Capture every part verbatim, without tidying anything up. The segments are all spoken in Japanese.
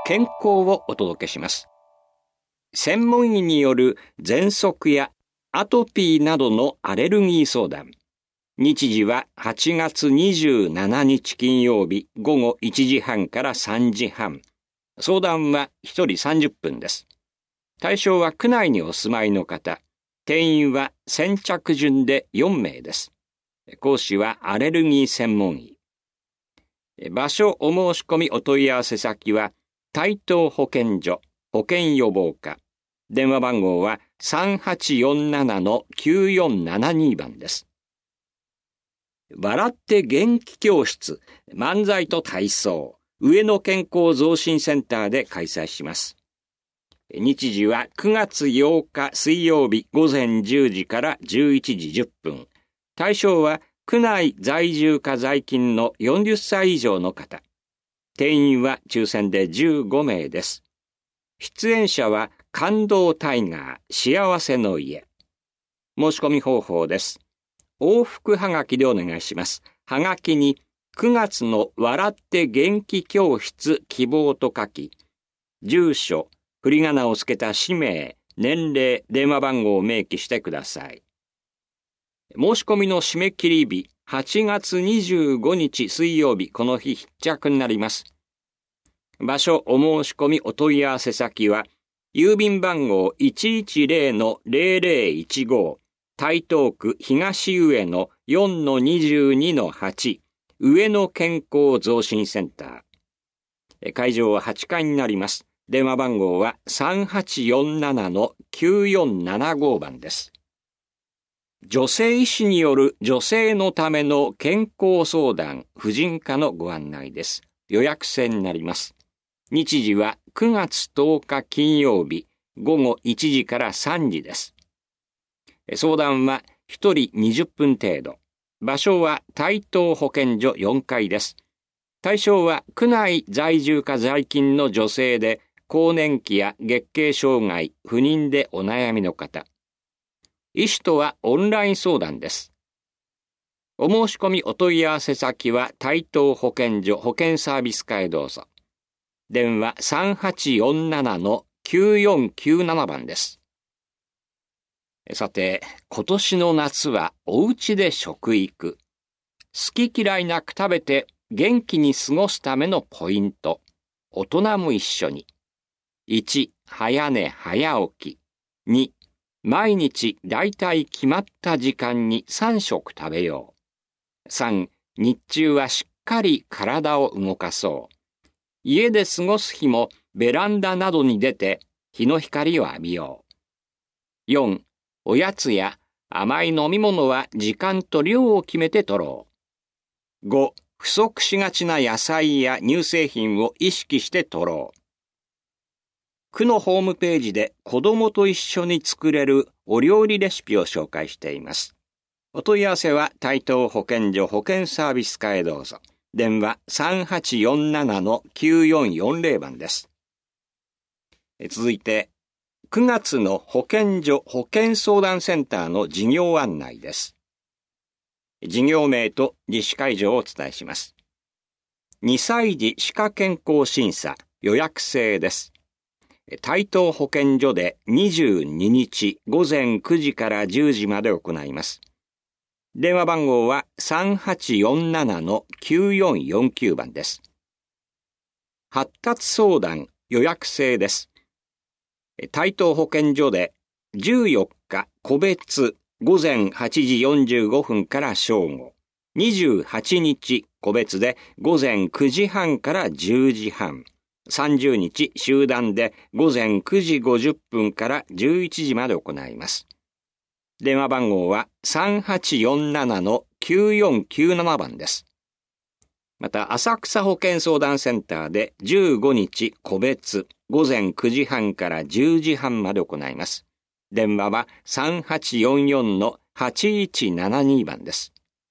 健康をお届けします。専門医による喘息やアトピーなどのアレルギー相談。日時ははちがつにじゅうしちにち金曜日ごごいちじはんからさんじはん。相談はひとりさんじゅっぷんです。対象は区内にお住まいの方。定員は先着順でよんめいです。講師はアレルギー専門医。場所お申し込みお問い合わせ先は台東保健所保健予防課。電話番号は さんはちよんななのきゅうよんななに 番です。笑って元気教室、漫才と体操、上野健康増進センターで開催します。日時はくがつようか水曜日ごぜんじゅうじからじゅういちじじゅっぷん。対象は区内在住か在勤のよんじゅっさい以上の方。定員は抽選でじゅうごめいです。出演者は感動タイガー幸せの家。申し込み方法です。往復はがきでお願いします。はがきにくがつの笑って元気教室希望と書き、住所、振り仮名をつけた氏名、年齢、電話番号を明記してください。申し込みの締め切り日、はちがつにじゅうごにち水曜日、この日必着になります。場所お申し込みお問い合わせ先は、郵便番号 いちいちぜろのぜろぜろいちご、台東区東上野 よんのにじゅうにのはち、上野健康増進センター。会場ははちかいになります。電話番号は さんはちよんななのきゅうよんななご 番です。女性医師による女性のための健康相談、婦人科のご案内です。予約制になります。日時はくがつとおか金曜日ごごいちじからさんじです。相談はひとりにじゅっぷん程度。場所は台東保健所よんかいです。対象は区内在住か在勤の女性で、更年期や月経障害、不妊でお悩みの方。医師とはオンライン相談です。お申し込みお問い合わせ先は台東保健所保健サービス課へどうぞ。電話 さんはちよんななのきゅうよんきゅうなな 番です。さて、今年の夏はお家で食育。好き嫌いなく食べて元気に過ごすためのポイント。大人も一緒に。いち、早寝早起き。に、毎日だいたい決まった時間にさんしょく食べよう。さん、日中はしっかり体を動かそう。家で過ごす日もベランダなどに出て日の光を浴びよう。よん、おやつや甘い飲み物は時間と量を決めて取ろう。ご、不足しがちな野菜や乳製品を意識して取ろう。区のホームページで子供と一緒に作れるお料理レシピを紹介しています。お問い合わせは台東保健所保健サービス課へどうぞ。電話 さんはちよんななのきゅうよんよんぜろ 番です。続いて、くがつの保健所保健相談センターの事業案内です。事業名と実施会場をお伝えします。にさい児歯科健康審査予約制です。台東保健所でにじゅうににちごぜんくじからじゅうじまで行います。電話番号は さんはちよんななのきゅうよんよんきゅう 番です。発達相談予約制です。台東保健所でじゅうよっか個別ごぜんはちじよんじゅうごふんから正午、にじゅうはちにち個別でごぜんくじはんからじゅうじはん、さんじゅうにち集団でごぜんくじごじゅっぷんからじゅういちじまで行います。電話番号は さんはちよんななのきゅうよんきゅうなな 番です。また、浅草保健相談センターでじゅうごにち個別ごぜんくじはんからじゅうじはんまで行います。電話は さんはちよんよんのはちいちななに 番です。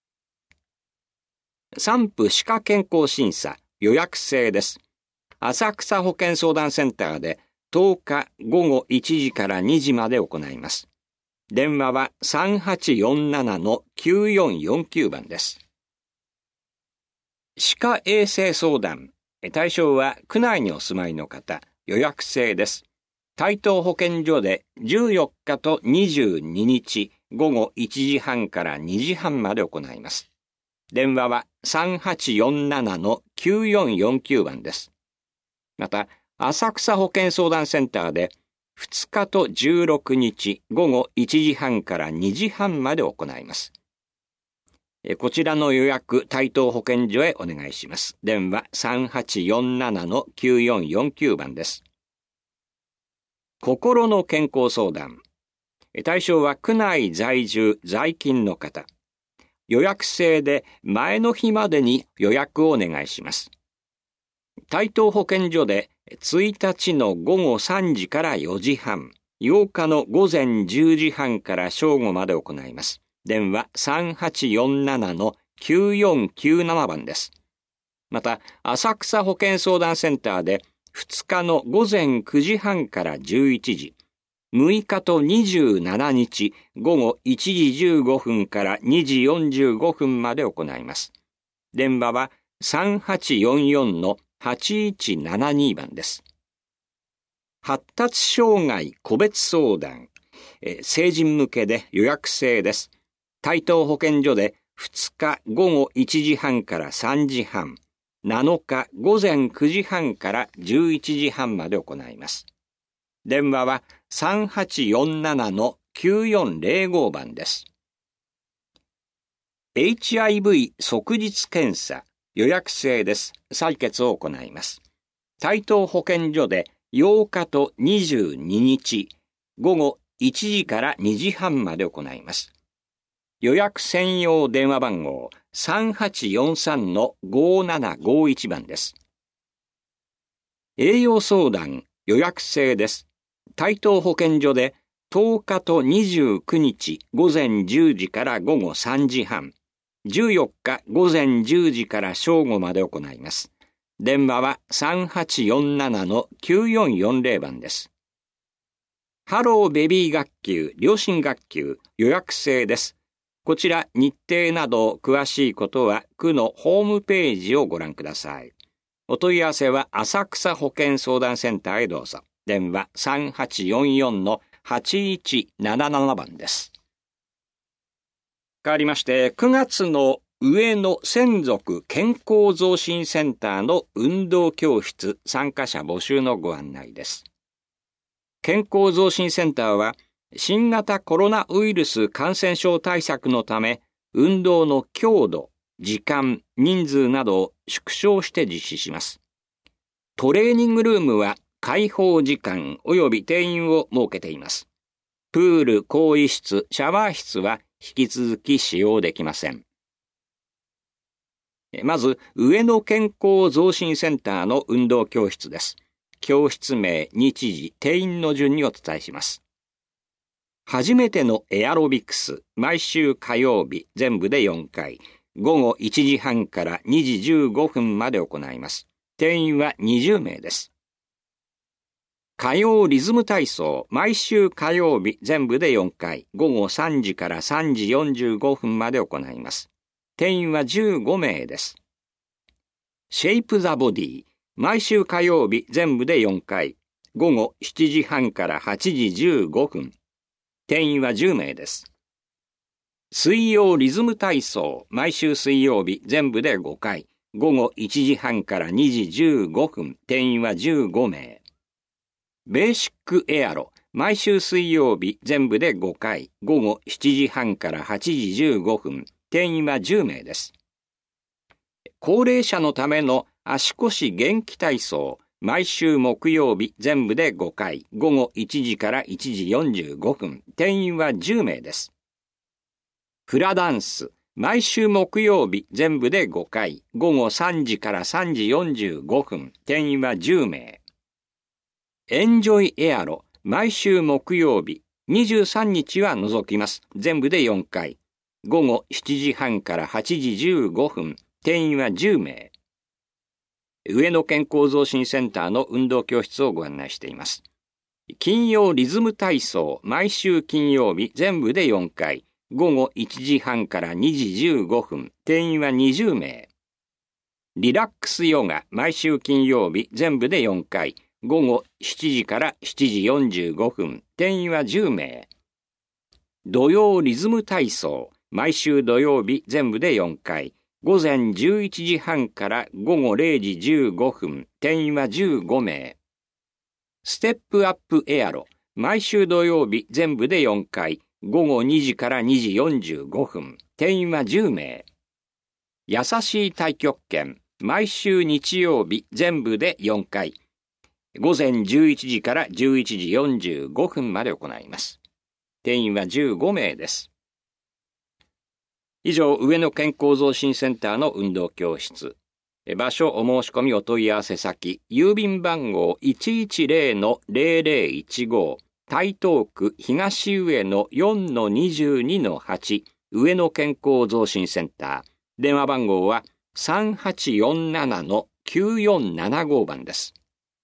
産婦歯科健康審査予約制です。浅草保健相談センターでとおかごごいちじからにじまで行います。電話は さんはちよんななのきゅうよんよんきゅう 番です。歯科衛生相談対象は区内にお住まいの方、予約制です。台東保健所でじゅうよっかとにじゅうににちごごいちじはんからにじはんまで行います。電話は さんはちよんななのきゅうよんよんきゅう 番です。また、浅草保健相談センターでふつかとじゅうろくにちごごいちじはんからにじはんまで行います。こちらの予約、台東保健所へお願いします。電話 さんはちよんななのきゅうよんよんきゅう 番です。心の健康相談。対象は区内在住在勤の方。予約制で前の日までに予約をお願いします。台東保健所でついたちのごごさんじからよじはん、ようかのごぜんじゅうじはんから正午まで行います。電話 さんはちよんななのきゅうよんきゅうなな 番です。また、浅草保健相談センターでふつかのごぜんくじはんからじゅういちじ、むいかとにじゅうしちにちごごいちじじゅうごふんからにじよんじゅうごふんまで行います。電話はさんはちよんよんのはちいちななに 番です。発達障害個別相談、え成人向けで予約制です。台東保健所でふつかごごいちじはんからさんじはん、なのかごぜんくじはんからじゅういちじはんまで行います。電話はさんはちよんななのきゅうよんぜろご 番です。エイチアイブイ 即日検査、予約制です。採血を行います。台東保健所でようかとにじゅうににちごごいちじからにじはんまで行います。予約専用電話番号 さんはちよんさんのごななごいち 番です。栄養相談、予約制です。台東保健所でとおかとにじゅうくにちごぜんじゅうじからごごさんじはん、じゅうよっかごぜんじゅうじから正午まで行います。電話はさんはちよんななのきゅうよんよんぜろ 番です。ハローベビー学級、両親学級、予約制です。こちら日程など詳しいことは区のホームページをご覧ください。お問い合わせは浅草保健相談センターへどうぞ。電話さんはちよんよんのはちいちなななな 番です。変わりましてくがつの上野専属健康増進センターの運動教室参加者募集のご案内です。健康増進センターは新型コロナウイルス感染症対策のため運動の強度、時間、人数などを縮小して実施します。トレーニングルームは開放時間及び定員を設けています。プール、更衣室、シャワー室は引き続き使用できません。まず、上野健康増進センターの運動教室です。教室名、日時、定員の順にお伝えします。初めてのエアロビクス、毎週火曜日、全部でよんかい、ごごいちじはんからにじじゅうごふんまで行います。定員はにじゅうめいです。火曜リズム体操、毎週火曜日、全部でよんかい、ごごさんじからさんじよんじゅうごふんまで行います。定員はじゅうごめいです。シェイプザボディ、毎週火曜日、全部でよんかい、ごごしちじはんからはちじじゅうごふん。定員はじゅうめいです。水曜リズム体操、毎週水曜日、全部でごかい、ごごいちじはんからにじじゅうごふん、定員はじゅうごめい。ベーシックエアロ、毎週水曜日、全部でごかい、ごごしちじはんからはちじじゅうごふん、定員はじゅうめいです。高齢者のための足腰元気体操、毎週木曜日、全部でごかい、ごごいちじからいちじよんじゅうごふん、定員はじゅうめいです。フラダンス、毎週木曜日、全部でごかい、ごごさんじからさんじよんじゅうごふん、定員はじゅうめい。エンジョイエアロ、毎週木曜日、にじゅうさんにちは除きます。全部でよんかい、ごごしちじはんからはちじじゅうごふん、定員はじゅうめい。上野健康増進センターの運動教室をご案内しています。金曜リズム体操、毎週金曜日、全部でよんかい、ごごいちじはんからにじじゅうごふん、定員はにじゅうめい。 リラックスヨガ、毎週金曜日、全部でよんかい、午後しちじからしちじよんじゅうごふん、定員はじゅうめい。土曜リズム体操、毎週土曜日、全部でよんかい、午前じゅういちじはんから午後れいじじゅうごふん、定員はじゅうごめい。ステップアップエアロ、毎週土曜日、全部でよんかい、午後にじからにじよんじゅうごふん、定員はじゅうめい。優しい太極拳、毎週日曜日、全部でよんかい、午前じゅういちじからじゅういちじよんじゅうごふんまで行います。定員はじゅうごめいです。以上、上野健康増進センターの運動教室。場所、お申し込みお問い合わせ先、郵便番号 いちいちゼロ ゼロゼロいちご、台東区東上野 よんのにじゅうにのはち、上野健康増進センター。電話番号は さんはちよんななのきゅうよんななご 番です。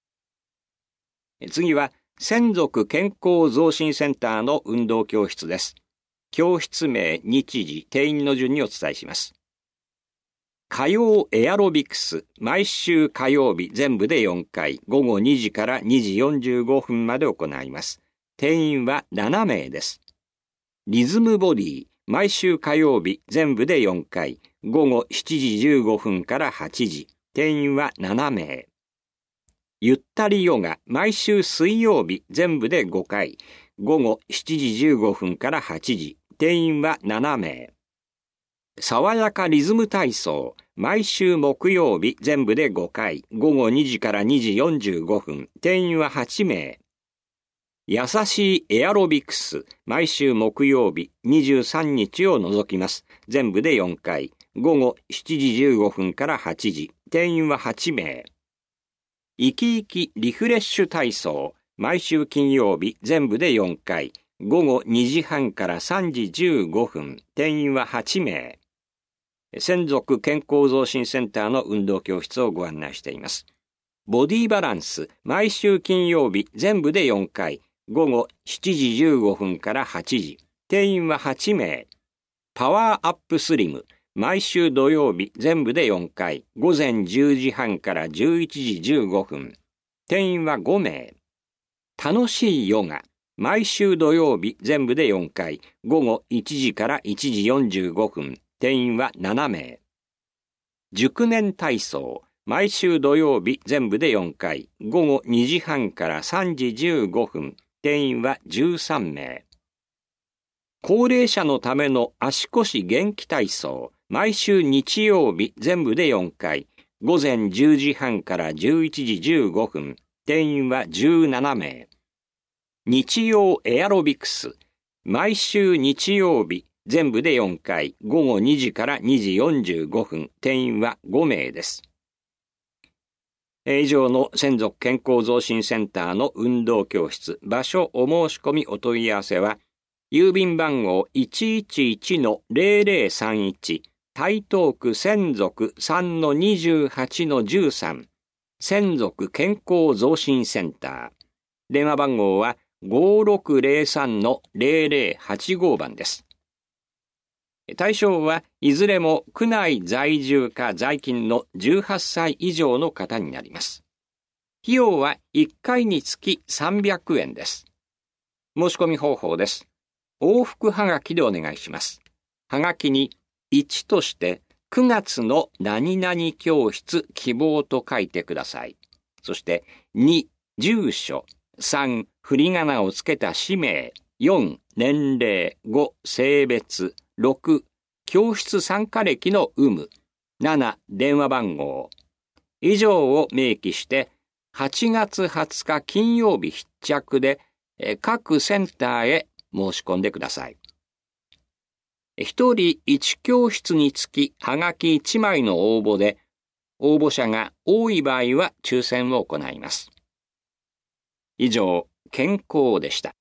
次は、専属健康増進センターの運動教室です。教室名、日時、定員の順にお伝えします。火曜エアロビクス、毎週火曜日全部でよんかい、午後にじからにじよんじゅうごふんまで行います。定員はななめいです。リズムボディ、毎週火曜日全部でよんかい、午後しちじじゅうごふんからはちじ、定員はななめい。ゆったりヨガ、毎週水曜日全部でごかい、午後しちじじゅうごふんからはちじ、定員はななめい。爽やかリズム体操、毎週木曜日全部でごかい、午後にじからにじよんじゅうごふん、定員ははちめい。優しいエアロビクス、毎週木曜日にじゅうさんにちを除きます。全部でよんかい、午後しちじじゅうごふんからはちじ、定員ははちめい。生き生きリフレッシュ体操、毎週金曜日全部でよんかい、午後にじはんからさんじじゅうごふん、定員ははちめい。専属健康増進センターの運動教室をご案内しています。ボディバランス、毎週金曜日全部でよんかい、午後しちじじゅうごふんからはちじ、定員ははちめい。パワーアップスリム、毎週土曜日全部でよんかい、午前じゅうじはんからじゅういちじじゅうごふん、定員はごめい。楽しいヨガ、毎週土曜日全部でよんかい、午後いちじからいちじよんじゅうごふん、定員はななめい。熟年体操、毎週土曜日全部でよんかい、午後にじはんからさんじじゅうごふん、定員はじゅうさんめい。高齢者のための足腰元気体操、毎週日曜日全部でよんかい、午前じゅうじはんからじゅういちじじゅうごふん、定員はじゅうななめい。日曜エアロビクス、毎週日曜日全部でよんかい、午後にじからにじよんじゅうごふん、定員はごめいです。以上の専属健康増進センターの運動教室、場所お申し込みお問い合わせは、郵便番号 いちいちいちのゼロゼロさんいち、台東区専属 さんのにじゅうはちのじゅうさん、専属健康増進センター。電話番号はごろくゼロさんのゼロゼロはちご番です。対象はいずれも区内在住か在勤のじゅうはっさい以上の方になります。費用はいっかいにつきさんびゃくえんです。申し込み方法です。往復はがきでお願いします。はがきにいちとしてくがつの何々教室希望と書いてください。そしてに、住所、さん、振り仮名をつけた氏名、よん、年齢、ご、性別、ろく、教室参加歴の有無、なな、電話番号、以上を明記してはちがつはつか金曜日必着で各センターへ申し込んでください。ひとりいち教室につきはがきいちまいの応募で、応募者が多い場合は抽選を行います。以上、健康でした。